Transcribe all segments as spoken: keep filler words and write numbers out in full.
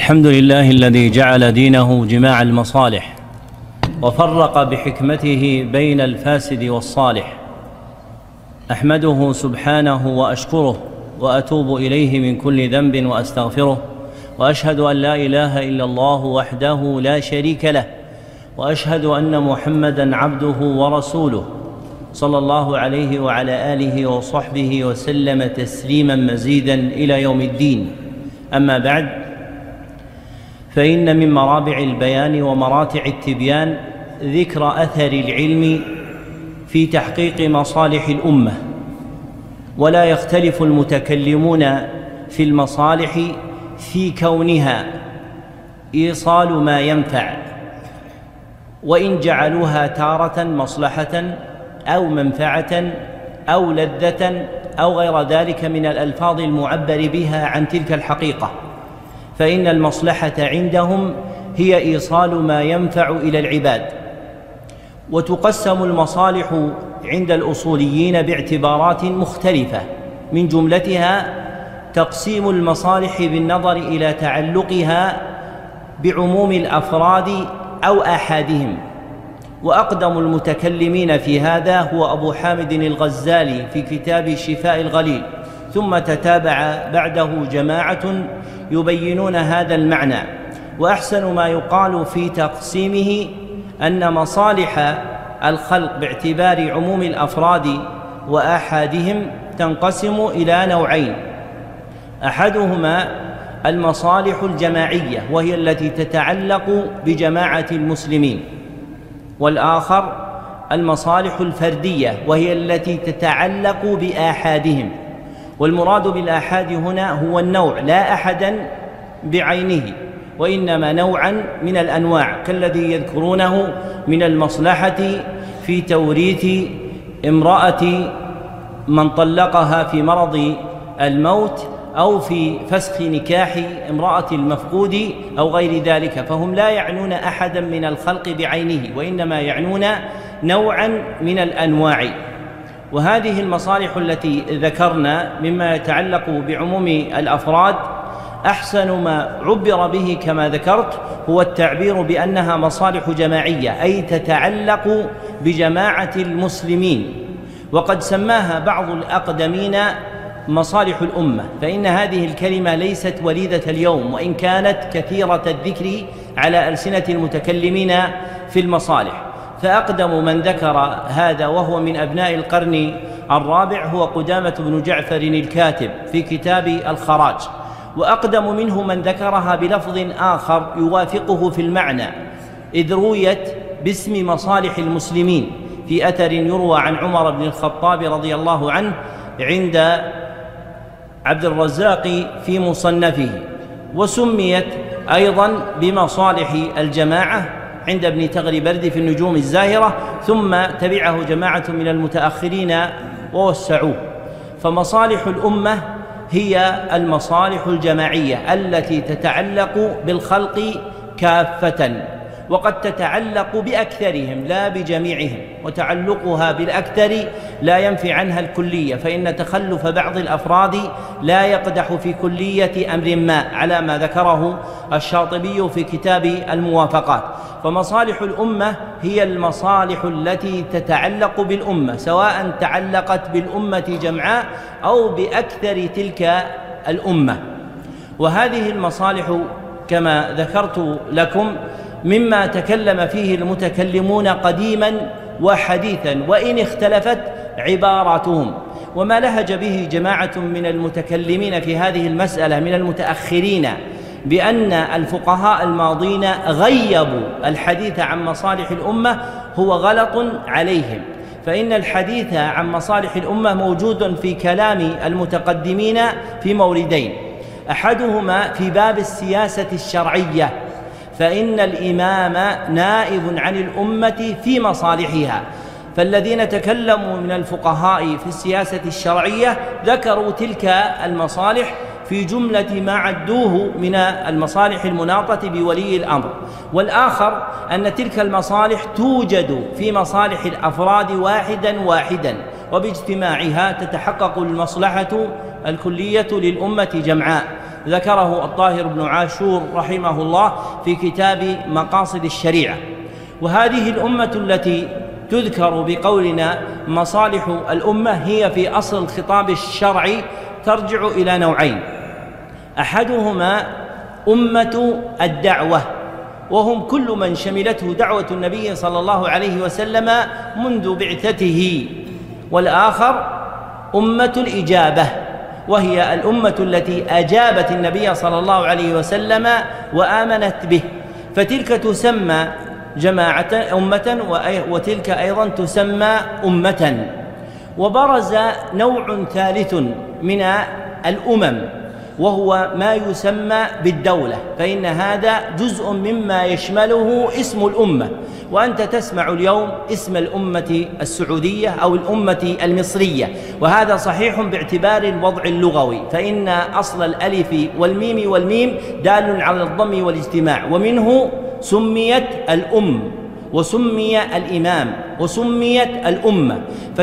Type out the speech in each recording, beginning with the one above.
الحمد لله الذي جعل دينه جماع المصالح وفرق بحكمته بين الفاسد والصالح. أحمده سبحانه وأشكره وأتوب إليه من كل ذنب وأستغفره، وأشهد أن لا إله إلا الله وحده لا شريك له، وأشهد أن محمدًا عبده ورسوله صلى الله عليه وعلى آله وصحبه وسلم تسليمًا مزيدًا إلى يوم الدين. أما بعد، فإن من مرابع البيان ومراتع التبيان ذكر أثر العلم في تحقيق مصالح الأمة، ولا يختلف المتكلمون في المصالح في كونها إيصال ما ينفع، وإن جعلوها تارة مصلحة أو منفعة أو لذة أو غير ذلك من الألفاظ المعبر بها عن تلك الحقيقة، فإن المصلحة عندهم هي إيصال ما ينفع إلى العباد. وتقسم المصالح عند الأصوليين باعتبارات مختلفة، من جملتها تقسيم المصالح بالنظر إلى تعلقها بعموم الأفراد أو آحادهم، وأقدم المتكلمين في هذا هو أبو حامد الغزالي في كتاب شفاء الغليل، ثم تتابع بعده جماعة يبينون هذا المعنى. وأحسن ما يقال في تقسيمه أن مصالح الخلق باعتبار عموم الأفراد وآحادهم تنقسم إلى نوعين: أحدهما المصالح الجماعية، وهي التي تتعلق بجماعة المسلمين، والآخر المصالح الفردية، وهي التي تتعلق بآحادهم. والمراد بالآحاد هنا هو النوع، لا أحدا بعينه، وإنما نوعا من الأنواع، كالذي يذكرونه من المصلحة في توريث امرأة من طلقها في مرض الموت، أو في فسخ نكاح امرأة المفقود أو غير ذلك، فهم لا يعنون أحدا من الخلق بعينه، وإنما يعنون نوعا من الأنواع. وهذه المصالح التي ذكرنا مما يتعلق بعموم الأفراد، أحسن ما عبر به كما ذكرت هو التعبير بأنها مصالح جماعية، أي تتعلق بجماعة المسلمين. وقد سماها بعض الأقدمين مصالح الأمة، فإن هذه الكلمة ليست وليدة اليوم، وإن كانت كثيرة الذكر على ألسنة المتكلمين في المصالح. فأقدم من ذكر هذا وهو من أبناء القرن الرابع هو قدامة بن جعفر الكاتب في كتاب الخراج، وأقدم منه من ذكرها بلفظ آخر يوافقه في المعنى، إذ رويت باسم مصالح المسلمين في أثر يروى عن عمر بن الخطاب رضي الله عنه عند عبد الرزاق في مصنفه، وسميت أيضا بمصالح الجماعة عند ابن تغربرد في النجوم الزاهرة، ثم تبعه جماعة من المتأخرين ووسعوه. فمصالح الأمة هي المصالح الجماعية التي تتعلق بالخلق كافة، وقد تتعلق بأكثرهم لا بجميعهم، وتعلقها بالأكثر لا ينفي عنها الكلية، فإن تخلف بعض الأفراد لا يقدح في كلية أمر ما، على ما ذكره الشاطبي في كتاب الموافقات. فمصالح الأمة هي المصالح التي تتعلق بالأمة، سواء تعلقت بالأمة جمعاء أو بأكثر تلك الأمة. وهذه المصالح كما ذكرت لكم مما تكلم فيه المتكلمون قديما وحديثا، وإن اختلفت عباراتهم. وما لهج به جماعة من المتكلمين في هذه المسألة من المتأخرين بأن الفقهاء الماضين غيبوا الحديث عن مصالح الأمة هو غلط عليهم، فإن الحديث عن مصالح الأمة موجود في كلام المتقدمين في موردين: أحدهما في باب السياسة الشرعية، فإن الإمام نائب عن الأمة في مصالحها، فالذين تكلموا من الفقهاء في السياسة الشرعية ذكروا تلك المصالح في جملة ما عدوه من المصالح المناطة بولي الأمر. والآخر أن تلك المصالح توجد في مصالح الأفراد واحدا واحدا، وباجتماعها تتحقق المصلحة الكلية للأمة جمعاء. ذكره الطاهر بن عاشور رحمه الله في كتاب مقاصد الشريعة. وهذه الأمة التي تذكر بقولنا مصالح الأمة هي في أصل الخطاب الشرعي ترجع إلى نوعين: أحدهما أمة الدعوة، وهم كل من شملته دعوة النبي صلى الله عليه وسلم منذ بعثته، والآخر أمة الإجابة، وهي الأمة التي أجابت النبي صلى الله عليه وسلم وآمنت به، فتلك تسمى جماعة أمة وتلك أيضا تسمى أمة. وبرز نوع ثالث من الأمم وهو ما يسمى بالدولة، فإن هذا جزء مما يشمله اسم الأمة، وأنت تسمع اليوم اسم الأمة السعودية أو الأمة المصرية، وهذا صحيح باعتبار الوضع اللغوي، فإن أصل الألف والميم والميم دال على الضم والاجتماع، ومنه سميت الأم وسمي الإمام وسميت الأمة.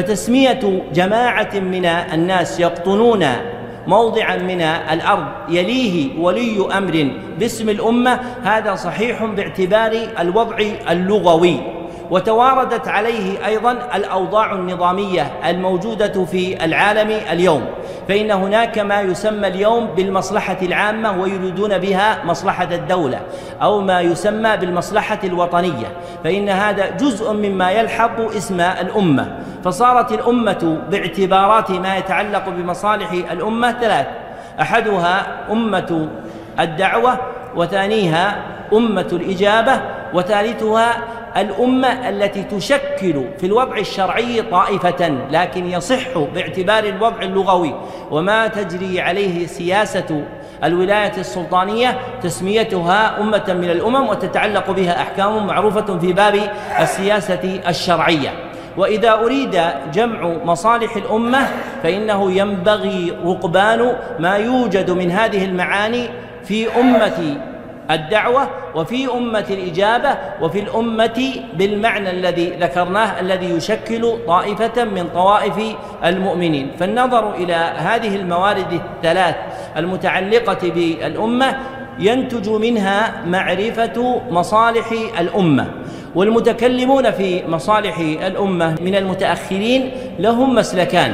فتسمية جماعة من الناس يقطنون موضعا من الأرض يليه ولي أمر باسم الأمة هذا صحيح باعتبار الوضع اللغوي. وتواردت عليه أيضا الأوضاع النظامية الموجودة في العالم اليوم، فإن هناك ما يسمى اليوم بالمصلحة العامة ويريدون بها مصلحة الدولة، أو ما يسمى بالمصلحة الوطنية، فإن هذا جزء مما يلحق اسم الأمة. فصارت الأمة باعتبارات ما يتعلق بمصالح الأمة ثلاث: أحدها أمة الدعوة، وثانيها أمة الإجابة، وثالثها الأمة التي تشكل في الوضع الشرعي طائفة، لكن يصح باعتبار الوضع اللغوي وما تجري عليه سياسة الولاية السلطانية تسميتها أمة من الأمم، وتتعلق بها أحكام معروفة في باب السياسة الشرعية. وإذا أريد جمع مصالح الأمة فإنه ينبغي رقبان ما يوجد من هذه المعاني في أمة الدعوة وفي أمة الإجابة وفي الأمة بالمعنى الذي ذكرناه الذي يشكل طائفة من طوائف المؤمنين. فالنظر إلى هذه الموارد الثلاث المتعلقة بالأمة ينتج منها معرفة مصالح الأمة. والمتكلمون في مصالح الأمة من المتأخرين لهم مسلكان: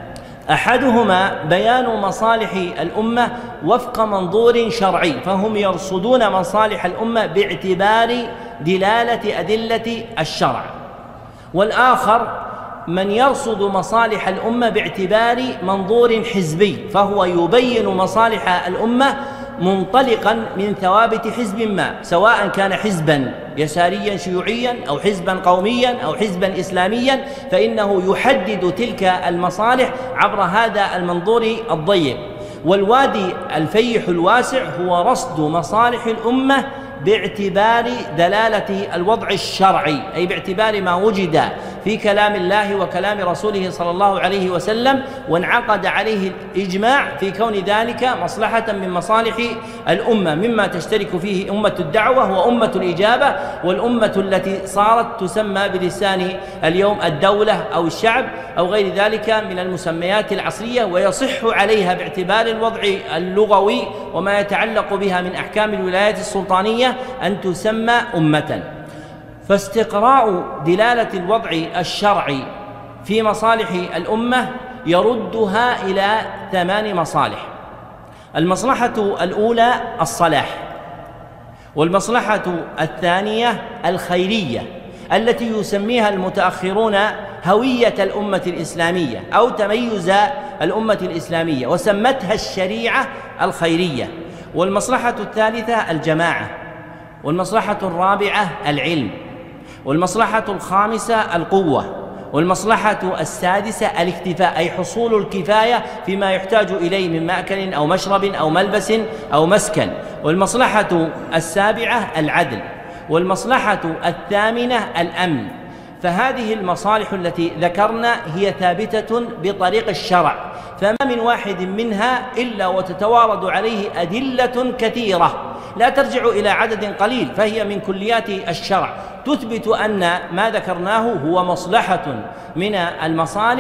أحدهما بيان مصالح الأمة وفق منظور شرعي، فهم يرصدون مصالح الأمة باعتبار دلالة أدلة الشرع، والآخر من يرصد مصالح الأمة باعتبار منظور حزبي، فهو يبين مصالح الأمة منطلقا من ثوابت حزب ما، سواء كان حزبا يساريا شيوعيا أو حزبا قوميا أو حزبا إسلاميا، فإنه يحدد تلك المصالح عبر هذا المنظور الضيق. والوادي الفيح الواسع هو رصد مصالح الأمة باعتبار دلالة الوضع الشرعي، أي باعتبار ما وجد في كلام الله وكلام رسوله صلى الله عليه وسلم وانعقد عليه الإجماع في كون ذلك مصلحة من مصالح الأمة، مما تشترك فيه أمة الدعوة وأمة الإجابة، والأمة التي صارت تسمى بلسان اليوم الدولة أو الشعب أو غير ذلك من المسميات العصرية، ويصح عليها باعتبار الوضع اللغوي وما يتعلق بها من أحكام الولايات السلطانية أن تسمى أمة. فاستقراء دلالة الوضع الشرعي في مصالح الأمة يردها إلى ثمان مصالح: المصلحة الأولى الصلاح، والمصلحة الثانية الخيرية التي يسميها المتأخرون هوية الأمة الإسلامية أو تميز الأمة الإسلامية، وسمتها الشريعة الخيرية. والمصلحة الثالثة الجماعة، والمصلحة الرابعة العلم، والمصلحة الخامسة القوة، والمصلحة السادسة الاكتفاء، أي حصول الكفاية فيما يحتاج إليه من مأكل أو مشرب أو ملبس أو مسكن، والمصلحة السابعة العدل، والمصلحة الثامنة الأمن. فهذه المصالح التي ذكرنا هي ثابتة بطريق الشرع، فما من واحد منها إلا وتتوارد عليه أدلة كثيرة لا ترجع إلى عدد قليل، فهي من كليات الشرع تثبت أن ما ذكرناه هو مصلحة من المصالح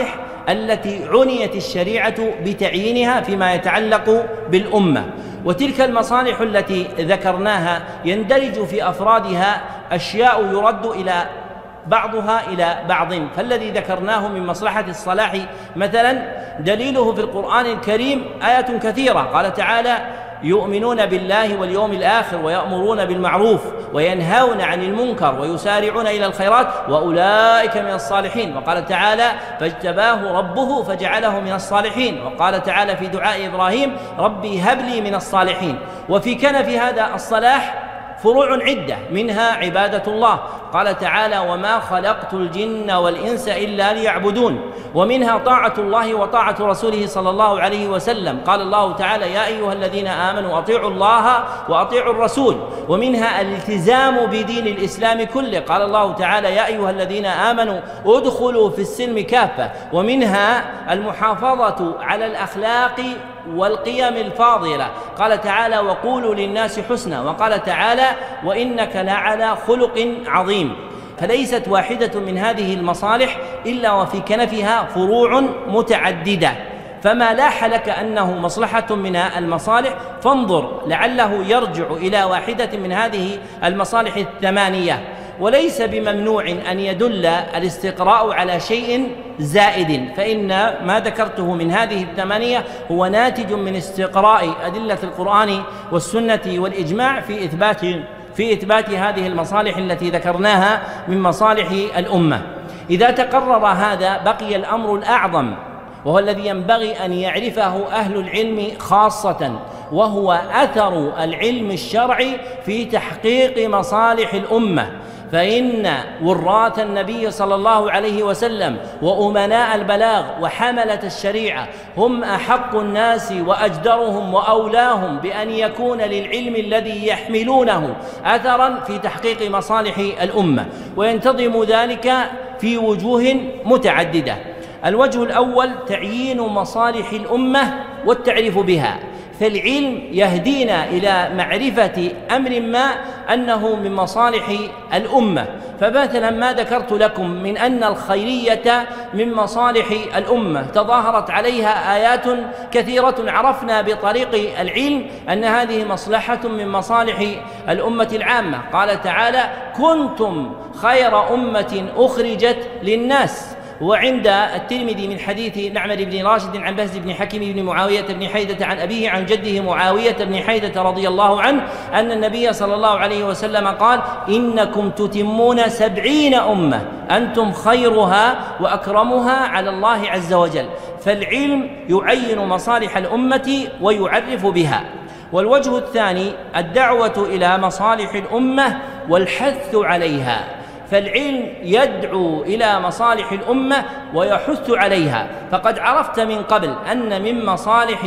التي عنيت الشريعة بتعيينها فيما يتعلق بالأمة. وتلك المصالح التي ذكرناها يندرج في أفرادها أشياء يرد إلى بعضها إلى بعض، فالذي ذكرناه من مصلحة الصلاح مثلا دليله في القرآن الكريم آيات كثيرة. قال تعالى: يؤمنون بالله واليوم الآخر ويأمرون بالمعروف وينهون عن المنكر ويسارعون إلى الخيرات وأولئك من الصالحين. وقال تعالى: فاجتباه ربه فجعله من الصالحين. وقال تعالى في دعاء إبراهيم: ربي هب لي من الصالحين. وفي كنف هذا الصلاح فروع عدة، منها عبادة الله، قال تعالى: وما خلقت الجن والإنس إلا ليعبدون. ومنها طاعة الله وطاعة رسوله صلى الله عليه وسلم، قال الله تعالى: يا أيها الذين آمنوا أطيعوا الله وأطيعوا الرسول. ومنها الالتزام بدين الإسلام كله، قال الله تعالى: يا أيها الذين آمنوا ادخلوا في السلم كافة. ومنها المحافظة على الأخلاق والقيم الفاضلة، قال تعالى: وقولوا للناس حسنا. وقال تعالى: وإنك لعلى خلق عظيم. فليست واحدة من هذه المصالح إلا وفي كنفها فروع متعددة، فما لاح لك أنه مصلحة من المصالح فانظر لعله يرجع إلى واحدة من هذه المصالح الثمانية. وليس بممنوع أن يدل الاستقراء على شيء زائد، فإن ما ذكرته من هذه الثمانية هو ناتج من استقراء أدلة القرآن والسنة والإجماع في إثبات في إثبات هذه المصالح التي ذكرناها من مصالح الأمة. إذا تقرر هذا بقي الأمر الأعظم، وهو الذي ينبغي أن يعرفه أهل العلم خاصة، وهو أثر العلم الشرعي في تحقيق مصالح الأمة. فإن وراث النبي صلى الله عليه وسلم وأمناء البلاغ وحملة الشريعة هم أحق الناس وأجدرهم وأولاهم بأن يكون للعلم الذي يحملونه أثرا في تحقيق مصالح الأمة، وينتظم ذلك في وجوه متعددة. الوجه الأول تعيين مصالح الأمة والتعريف بها، فالعلم يهدينا إلى معرفة أمر ما أنه من مصالح الأمة. فمثلا ما ذكرت لكم من أن الخيرية من مصالح الأمة تظاهرت عليها آيات كثيرة، عرفنا بطريق العلم أن هذه مصلحة من مصالح الأمة العامة. قال تعالى: كنتم خير أمة أخرجت للناس. وعند الترمذي من حديث معمر بن راشد عن بهز بن حكيم بن معاوية بن حيدة عن أبيه عن جده معاوية بن حيدة رضي الله عنه أن النبي صلى الله عليه وسلم قال: إنكم تتمون سبعين أمة أنتم خيرها وأكرمها على الله عز وجل. فالعلم يعين مصالح الأمة ويعرف بها. والوجه الثاني الدعوة إلى مصالح الأمة والحث عليها، فالعلم يدعو إلى مصالح الأمة ويحث عليها. فقد عرفت من قبل أن من مصالح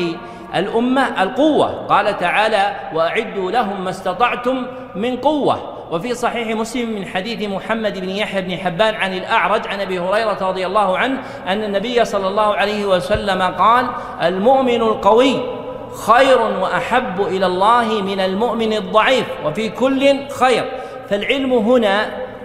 الأمة القوة، قال تعالى: وأعدوا لهم ما استطعتم من قوة. وفي صحيح مسلم من حديث محمد بن يحيى بن حبان عن الأعرج عن أبي هريرة رضي الله عنه أن النبي صلى الله عليه وسلم قال: المؤمن القوي خير وأحب إلى الله من المؤمن الضعيف، وفي كل خير. فالعلم هنا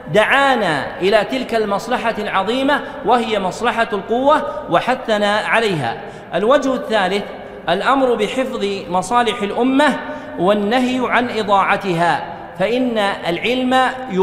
دعانا إلى تلك المصلحة العظيمة وهي مصلحة القوة وحثنا عليها. الوجه الثالث الأمر بحفظ مصالح الأمة والنهي عن إضاعتها، فإن العلم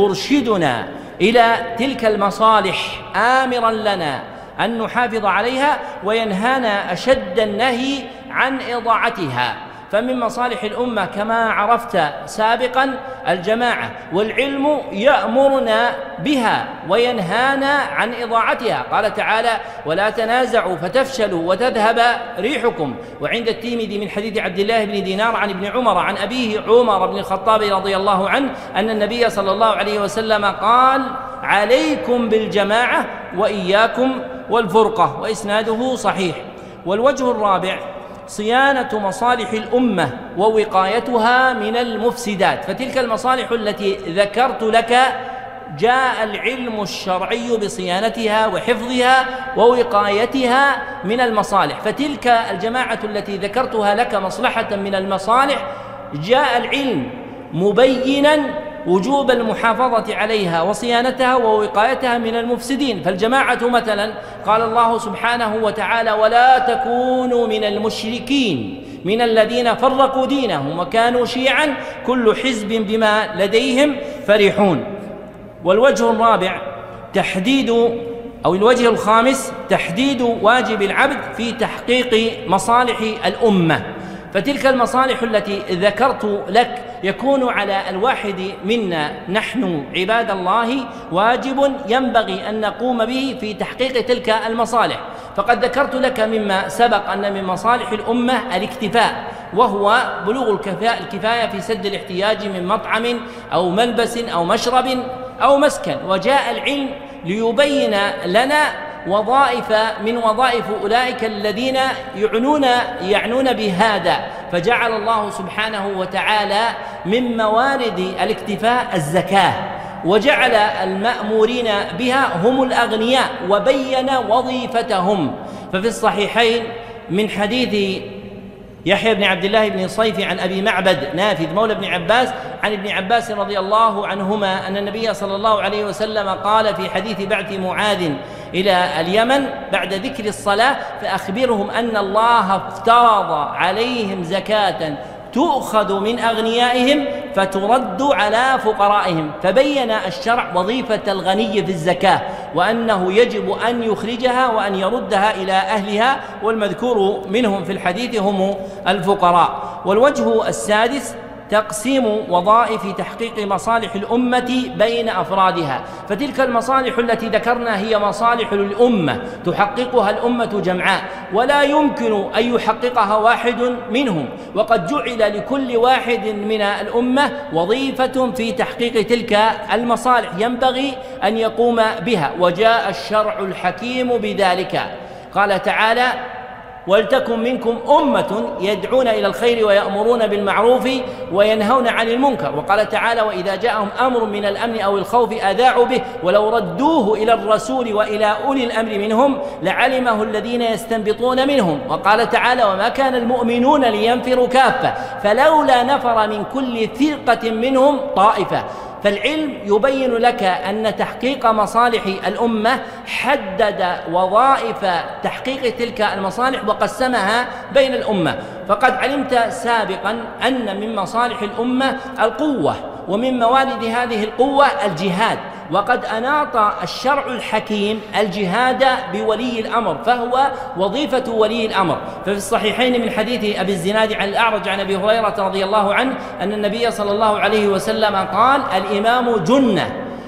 يرشدنا إلى تلك المصالح آمرا لنا أن نحافظ عليها وينهانا أشد النهي عن إضاعتها. فمن مصالح الأمة كما عرفت سابقا الجماعة، والعلم يأمرنا بها وينهانا عن إضاعتها. قال تعالى: ولا تنازعوا فتفشلوا وتذهب ريحكم. وعند الترمذي من حديث عبد الله بن دينار عن ابن عمر عن أبيه عمر بن الخطاب رضي الله عنه أن النبي صلى الله عليه وسلم قال: عليكم بالجماعة وإياكم والفرقة، وإسناده صحيح. والوجه الرابع صيانة مصالح الأمة ووقايتها من المفسدات، فتلك المصالح التي ذكرت لك جاء العلم الشرعي بصيانتها وحفظها ووقايتها من المصالح. فتلك الجماعة التي ذكرتها لك مصلحة من المصالح جاء العلم مبينا وجوب المحافظة عليها وصيانتها ووقايتها من المفسدين. فالجماعة مثلا قال الله سبحانه وتعالى: ولا تكونوا من المشركين من الذين فرقوا دينهم وكانوا شيعا كل حزب بما لديهم فرحون. والوجه الرابع تحديد أو الوجه الخامس تحديد واجب العبد في تحقيق مصالح الأمة. فتلك المصالح التي ذكرت لك يكون على الواحد منا نحن عباد الله واجب ينبغي أن نقوم به في تحقيق تلك المصالح. فقد ذكرت لك مما سبق أن من مصالح الأمة الاكتفاء، وهو بلوغ الكفاية في سد الاحتياج من مطعم أو ملبس أو مشرب أو مسكن. وجاء العلم ليبين لنا وظائف من وظائف أولئك الذين يعنون يعنون بهذا، فجعل الله سبحانه وتعالى من موارد الاكتفاء الزكاة، وجعل المأمورين بها هم الأغنياء وبين وظيفتهم. ففي الصحيحين من حديث يحيى بن عبد الله بن صيف عن أبي معبد نافذ مولى ابن عباس عن ابن عباس رضي الله عنهما أن النبي صلى الله عليه وسلم قال في حديث بعث معاذ إلى اليمن بعد ذكر الصلاة: فأخبرهم أن الله افترض عليهم زكاة تؤخذ من أغنيائهم فترد على فقرائهم. فبين الشرع وظيفة الغني في الزكاة، وأنه يجب أن يخرجها وأن يردها إلى أهلها، والمذكور منهم في الحديث هم الفقراء. والوجه السادس تقسيم وظائف تحقيق مصالح الأمة بين أفرادها. فتلك المصالح التي ذكرنا هي مصالح للأمة تحققها الأمة جمعاء، ولا يمكن أن يحققها واحد منهم، وقد جعل لكل واحد من الأمة وظيفة في تحقيق تلك المصالح ينبغي أن يقوم بها. وجاء الشرع الحكيم بذلك، قال تعالى: ولتكن منكم أمة يدعون إلى الخير ويأمرون بالمعروف وينهون عن المنكر. وقال تعالى: وإذا جاءهم أمر من الأمن أو الخوف أذاعوا به ولو ردوه إلى الرسول وإلى أولي الأمر منهم لعلمه الذين يستنبطون منهم. وقال تعالى: وما كان المؤمنون لينفروا كافة فلولا نفر من كل فرقة منهم طائفة. فالعلم يبين لك أن تحقيق مصالح الأمة حدد وظائف تحقيق تلك المصالح وقسمها بين الأمة. فقد علمت سابقا أن من مصالح الأمة القوة، ومن موارد هذه القوة الجهاد. وقد أناط الشرع الحكيم الجهاد بولي الأمر، فهو وظيفة ولي الأمر. ففي الصحيحين من حديث أبي الزناد عن الأعرج عن أبي هريرة رضي الله عنه أن النبي صلى الله عليه وسلم قال: الإمام جنة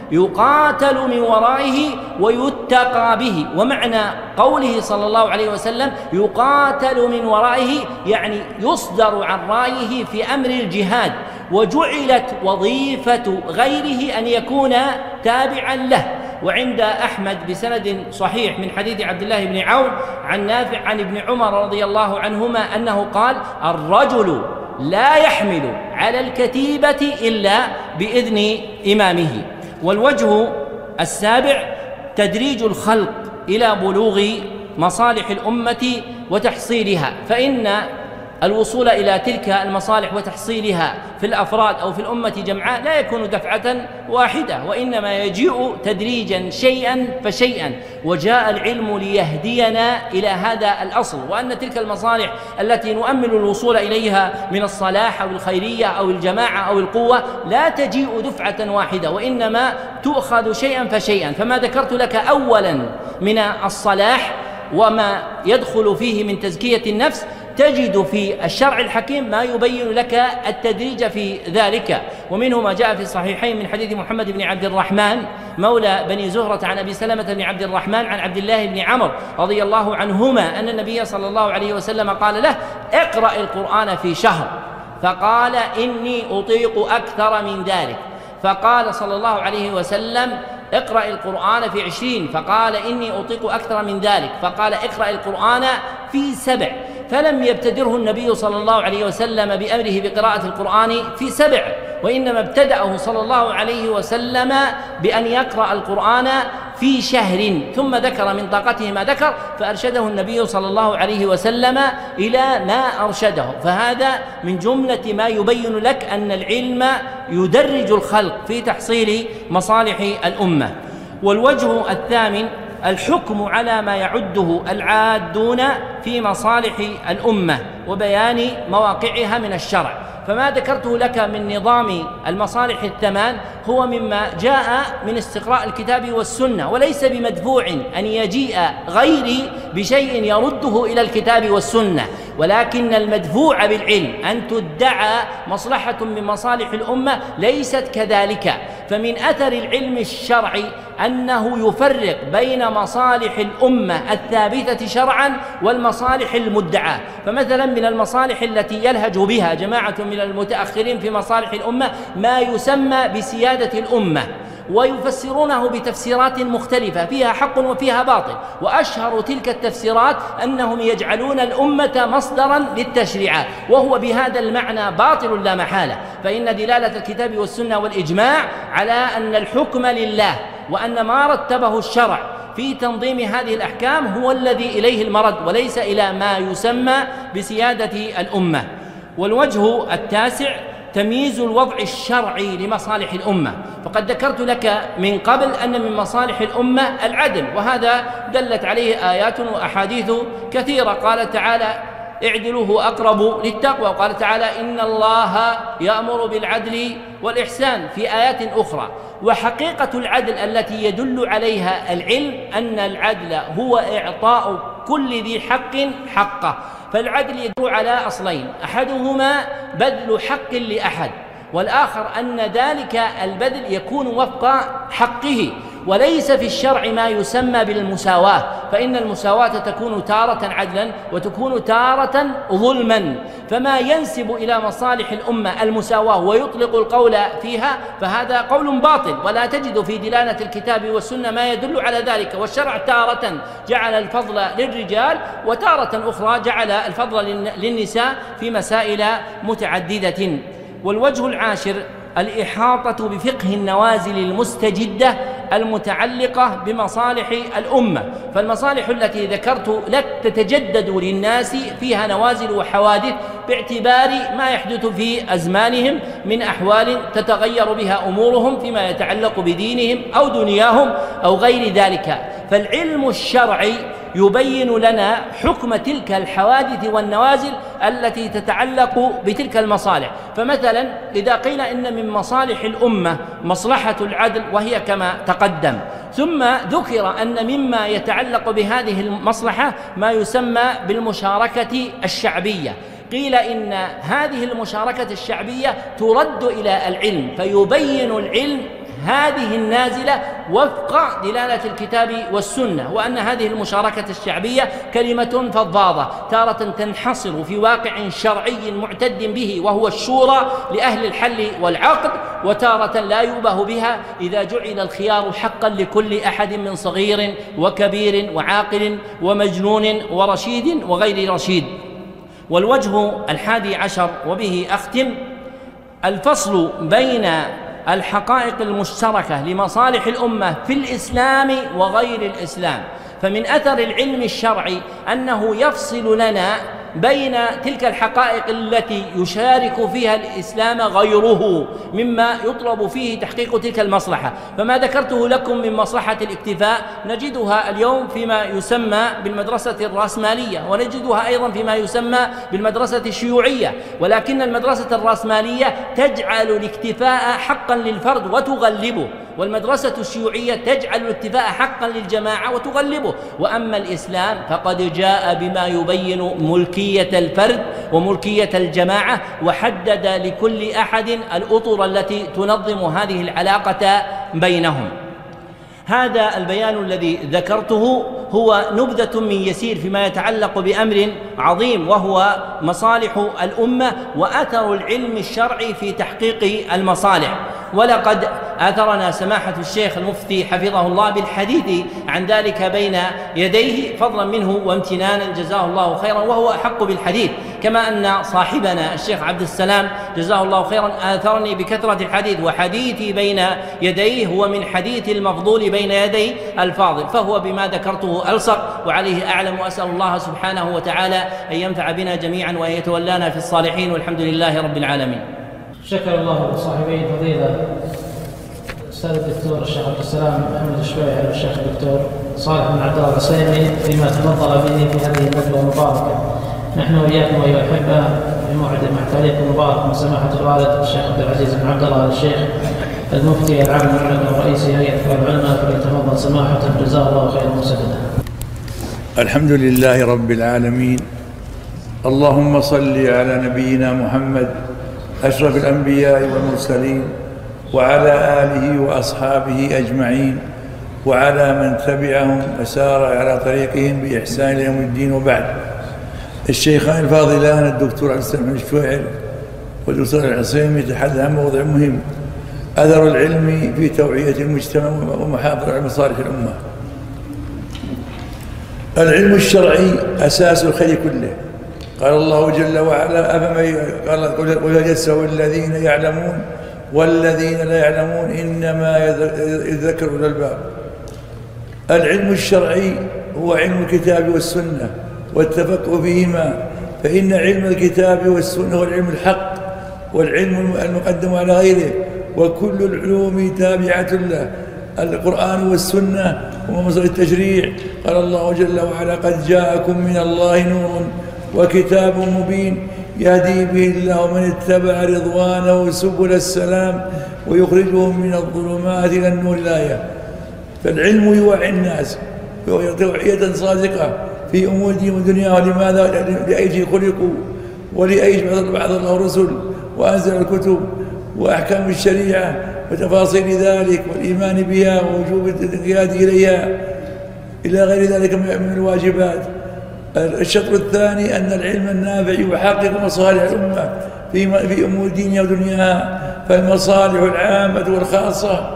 يقاتل من ورائه ويتقى به. ومعنى قوله صلى الله عليه وسلم يقاتل من ورائه يعني يصدر عن رأيه في أمر الجهاد، وجعلت وظيفة غيره أن يكون تابعا له. وعند أحمد بسند صحيح من حديث عبد الله بن عون عن نافع عن ابن عمر رضي الله عنهما أنه قال: الرجل لا يحمل على الكتيبة إلا بإذن إمامه. والوجه السابع تدريج الخلق إلى بلوغ مصالح الأمة وتحصيلها. فإن الوصول إلى تلك المصالح وتحصيلها في الأفراد أو في الأمة جمعاء لا يكون دفعة واحدة، وإنما يجيء تدريجا شيئا فشيئا. وجاء العلم ليهدينا إلى هذا الأصل، وأن تلك المصالح التي نؤمل الوصول إليها من الصلاح أو الخيرية أو الجماعة أو القوة لا تجيء دفعة واحدة، وإنما تؤخذ شيئا فشيئا. فما ذكرت لك أولا من الصلاح وما يدخل فيه من تزكية النفس تجد في الشرع الحكيم ما يبين لك التدريج في ذلك. ومنه ما جاء في الصحيحين من حديث محمد بن عبد الرحمن مولى بني زهرة عن أبي سلمة بن عبد الرحمن عن عبد الله بن عمرو رضي الله عنهما أن النبي صلى الله عليه وسلم قال له: اقرأ القرآن في شهر، فقال: إني أطيق أكثر من ذلك. فقال صلى الله عليه وسلم: اقرأ القرآن في عشرين، فقال: إني أطيق أكثر من ذلك. فقال: اقرأ القرآن في سبع. فلم يبتدره النبي صلى الله عليه وسلم بأمره بقراءة القرآن في سبع، وإنما ابتدأه صلى الله عليه وسلم بأن يقرأ القرآن في شهر، ثم ذكر من طاقته ما ذكر، فأرشده النبي صلى الله عليه وسلم إلى ما أرشده. فهذا من جملة ما يبين لك أن العلم يدرج الخلق في تحصيل مصالح الأمة. والوجه الثامن الحكم على ما يعده العادون في مصالح الأمة وبيان مواقعها من الشرع. فما ذكرته لك من نظام المصالح الثمان هو مما جاء من استقراء الكتاب والسنة، وليس بمدفوع أن يجيء غيري بشيء يرده إلى الكتاب والسنة، ولكن المدفوع بالعلم أن تدعى مصلحة من مصالح الأمة ليست كذلك. فمن أثر العلم الشرعي أنه يفرق بين مصالح الأمة الثابتة شرعا والمصالح المدعاة. فمثلا من المصالح التي يلهج بها جماعة من المتأخرين في مصالح الأمة ما يسمى بسيادة الأمة، ويفسرونه بتفسيرات مختلفة فيها حق وفيها باطل، وأشهر تلك التفسيرات أنهم يجعلون الأمة مصدرا للتشريعات، وهو بهذا المعنى باطل لا محالة. فإن دلالة الكتاب والسنة والإجماع على أن الحكم لله، وأن ما رتبه الشرع في تنظيم هذه الأحكام هو الذي إليه المرد، وليس إلى ما يسمى بسيادة الأمة. والوجه التاسع تمييز الوضع الشرعي لمصالح الأمة. فقد ذكرت لك من قبل أن من مصالح الأمة العدل، وهذا دلت عليه آيات وأحاديث كثيرة. قال تعالى: اعدلوا هو أقرب للتقوى، وقال تعالى: إن الله يأمر بالعدل والإحسان في آيات أخرى. وحقيقة العدل التي يدل عليها العلم أن العدل هو إعطاء كل ذي حق حقه. فالعدل يدل على أصلين: أحدهما بذل حق لأحد، والآخر أن ذلك البذل يكون وفق حقه. وليس في الشرع ما يسمى بالمساواة، فإن المساواة تكون تارة عدلا وتكون تارة ظلما. فما ينسب إلى مصالح الأمة المساواة ويطلق القول فيها فهذا قول باطل، ولا تجد في دلالة الكتاب والسنة ما يدل على ذلك. والشرع تارة جعل الفضل للرجال، وتارة أخرى جعل الفضل للنساء في مسائل متعددة. والوجه العاشر الإحاطة بفقه النوازل المستجدة المتعلقة بمصالح الأمة. فالمصالح التي ذكرت لك تتجدد للناس فيها نوازل وحوادث باعتبار ما يحدث في أزمانهم من أحوال تتغير بها أمورهم فيما يتعلق بدينهم أو دنياهم أو غير ذلك. فالعلم الشرعي يبين لنا حكم تلك الحوادث والنوازل التي تتعلق بتلك المصالح. فمثلا إذا قيل إن من مصالح الأمة مصلحة العدل وهي كما تقدم، ثم ذكر أن مما يتعلق بهذه المصلحة ما يسمى بالمشاركة الشعبية، قيل إن هذه المشاركة الشعبية ترد إلى العلم، فيبين العلم هذه النازلة وفق دلالة الكتاب والسنة، وأن هذه المشاركة الشعبية كلمة فضاضة تارة تنحصر في واقع شرعي معتد به وهو الشورى لأهل الحل والعقد، وتارة لا يؤبه بها إذا جعل الخيار حقا لكل أحد من صغير وكبير وعاقل ومجنون ورشيد وغير رشيد. والوجه الحادي عشر وبه أختم الفصل بين الحقائق المشتركة لمصالح الأمة في الإسلام وغير الإسلام. فمن أثر العلم الشرعي أنه يفصل لنا بين تلك الحقائق التي يشارك فيها الإسلام غيره مما يطلب فيه تحقيق تلك المصلحة. فما ذكرته لكم من مصلحة الاكتفاء نجدها اليوم فيما يسمى بالمدرسة الرأسمالية، ونجدها أيضا فيما يسمى بالمدرسة الشيوعية، ولكن المدرسة الرأسمالية تجعل الاكتفاء حقا للفرد وتغلبه، والمدرسة الشيوعية تجعل الاكتفاء حقا للجماعة وتغلبه. وأما الإسلام فقد جاء بما يبين ملكية الفرد وملكية الجماعة، وحدد لكل أحد الأطر التي تنظم هذه العلاقة بينهم. هذا البيان الذي ذكرته هو نبذة من يسير فيما يتعلق بأمر عظيم وهو مصالح الأمة وأثر العلم الشرعي في تحقيق المصالح. ولقد آثرنا سماحة الشيخ المفتي حفظه الله بالحديث عن ذلك بين يديه فضلا منه وامتنانا جزاه الله خيرا، وهو أحق بالحديث. كما أن صاحبنا الشيخ عبد السلام جزاه الله خيرا آثرني بكثرة الحديث، وحديثي بين يديه هو من حديث المفضول بين يدي الفاضل، فهو بما ذكرته ألصق وعليه أعلم، وأسأل الله سبحانه وتعالى أن ينفع بنا جميعا وأن يتولانا في الصالحين، والحمد لله رب العالمين. شكر الله صاحبي الفضيلة الأستاذ الدكتور الشيخ عبد السلام محمد الشويعي والشيخ الدكتور صالح بن عبد الله العسيمي فيما تفضل به في هذه الندوة المباركة. نحن وإياكم أيها الأحبة بموعد مع تعليق مبارك من سماحة الوالد الشيخ عبد العزيز بن عبد الله الشيخ المفتي العام العلماء ورئيس هيئة كبار العلماء، فليتفضل سماحته جزاه الله خيرا وسددا. الحمد لله رب العالمين، اللهم صل على نبينا محمد أشرف الأنبياء والمرسلين وعلى آله وأصحابه أجمعين وعلى من تبعهم وسار على طريقهم بإحسان إلى يوم الدين. وبعد، الشيخان الفاضلان الدكتور عبد السلام الشويعي والدكتور العصيمي يتحدث عن موضوع مهم: أثر العلم في توعية المجتمع ومحافظة على مصالح الأمة. العلم الشرعي أساس الخير كله. قال الله جل وعلا: أفمن قال قل يستوي الذين يعلمون والذين لا يعلمون إنما يذكر أولو الألباب. العلم الشرعي هو علم الكتاب والسنة والتفقه فيهما، فإن علم الكتاب والسنة هو العلم الحق والعلم المقدم على غيره، وكل العلوم تابعة له. القرآن والسنة هم مصدر التشريع. قال الله جل وعلا: قد جاءكم من الله نور وكتاب مبين يهدي به الله من اتبع رضوانه سبل السلام ويخرجهم من الظلمات إلى النور. الآية. فالعلم يوعي الناس توعية صادقة في أمور دينهم ودنياهم، لماذا؟ لأي شيء خلقوا ولأي بعث الله الرسل وأنزل الكتب وأحكام الشريعة وتفاصيل ذلك والإيمان بها ووجوب الانقياد إليها إلى غير ذلك من الواجبات. الشطر الثاني أن العلم النافع يحقق مصالح الأمة في أمور دينها ودنياها، فالمصالح العامة والخاصة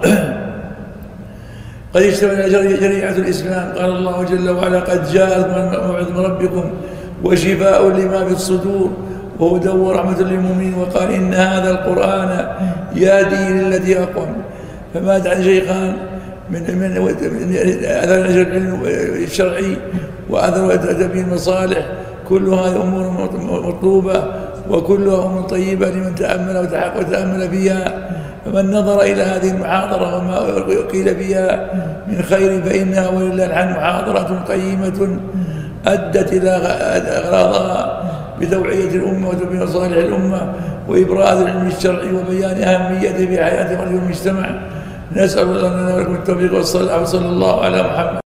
قد اشتمل شريعة الإسلام. قال الله جل وعلا: قد جاءت موعظة من ربكم وشفاء لما في الصدور وهدى ورحمة للمؤمنين. وقال: إن هذا القرآن يهدي للتي أقوم. فمات عن شيخان من من أثر العلم الشرعي وأثر تبيين المصالح، كل هذه أمور مطلوبة وكلها أمور طيبة لمن تأمل وتحقق وتأمل فيها. فمن نظر إلى هذه المحاضرة وما قيل فيها من خير فإنها ولله الحمد محاضرة قيمة أدت إلى أغراضها بتوعية الأمة وتبيين مصالح الأمة وإبراز العلم الشرعي وبيان أهميته في حياة الرجل والمجتمع. نسأل الله لنا ولكم التوفيق والصلاح، وصلى الله على محمد.